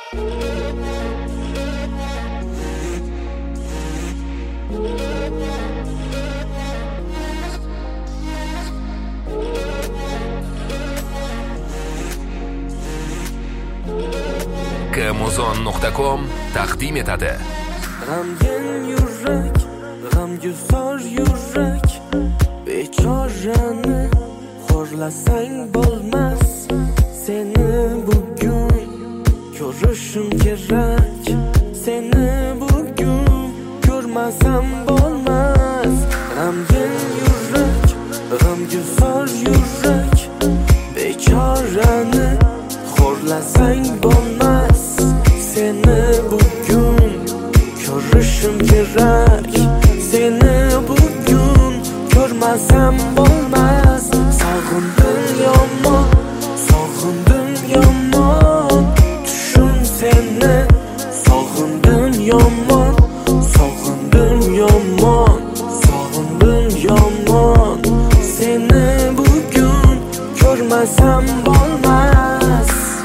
Kmuzon.com taqdim etadi. G'amgin yurak, g'amgusor yurak, bechorani xo'rlasang bo'lmas. Seni bugun ko'rishim kerak, seni bugun ko'rmasam bo'lmas. G'amgin yurak, g'amgusor yurak, bechorani xo'rlasang bo'lmas. Seni bugun ko'rishim kerak, seni bugun ko'rmasam bo'lmas. Sog'indim yomon, sog'indim yomon, tushun seni. Sog'indim yomon, sog'indim yomon, sog'indim yomon, seni bugun ko'rmasam bo'lmas.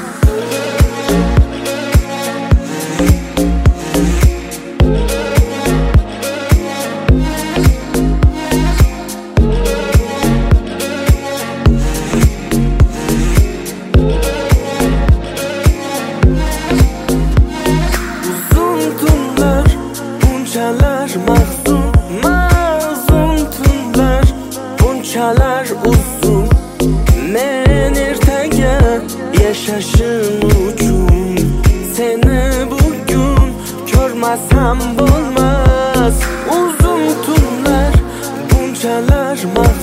Mazun tunlar, bunchalar uzun. Men ertaga yashashim uchun seni bugun ko'rmasam bo'lmas. Uzun tunlar, bunchalar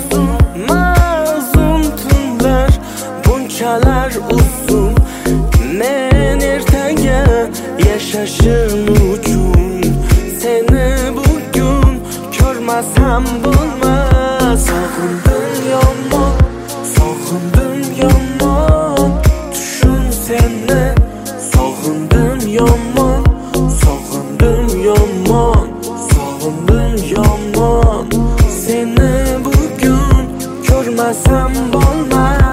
mazun tunlar, bunchalar uzun. Men ertaga yashashim uchun seni bugun ko'rmasam bo'lmas. Sog'indim yomon, sog'indim yomon, tushun seni. Sog'indim yomon, sog'indim yomon, sog'indim yomon, seni bugun ko'rmasam bo'lmas.